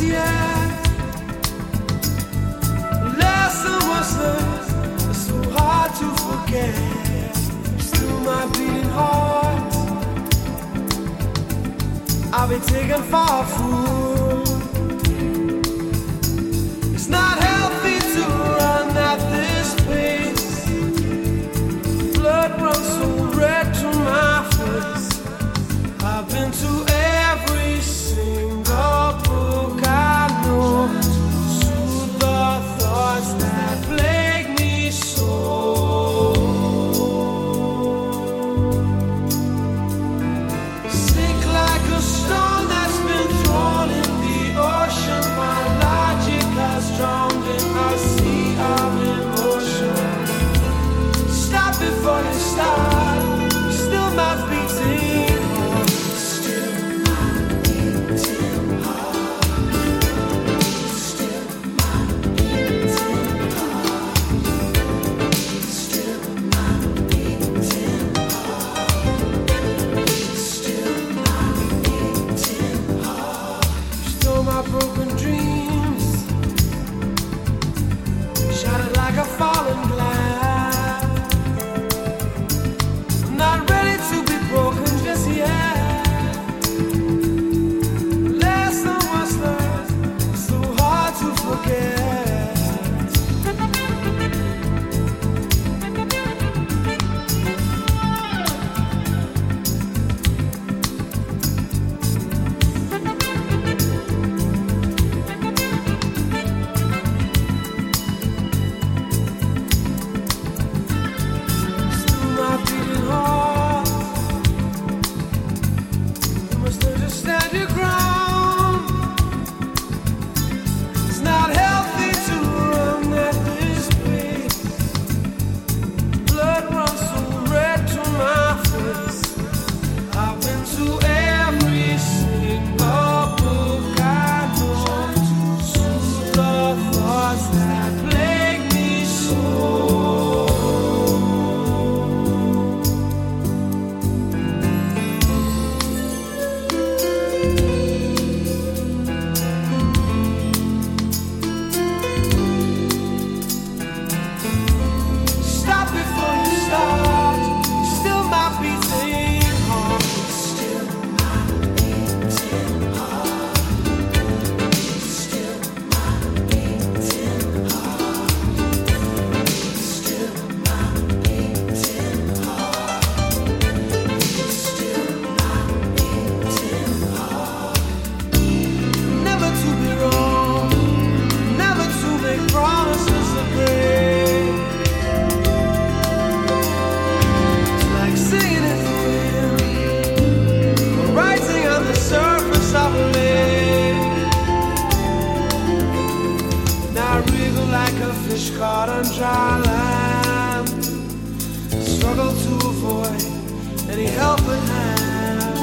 yet. Lesson was learned, it's so hard to forget. Still my beating heart, I'll be taken for a fool. It's not healthy to run at this pace. Blood runs so red to my face. I've been to every single book I know, soothe the thoughts that plague me so. Sink like a stone that's been thrown in the ocean. My logic has drowned in a sea of emotion. Stop before you start, still my beating. Broken dreams shattered like a fallen glass. I'm not ready to be broken just yet. Lesson was learned, so hard to forget. Caught on dry land, struggle to avoid any helping hand.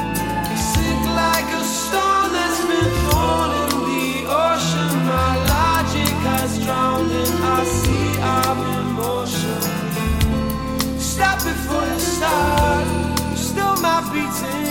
Sink like a stone that's been thrown in the ocean. My logic has drowned in a sea of emotion. Stop before you start, still my beating.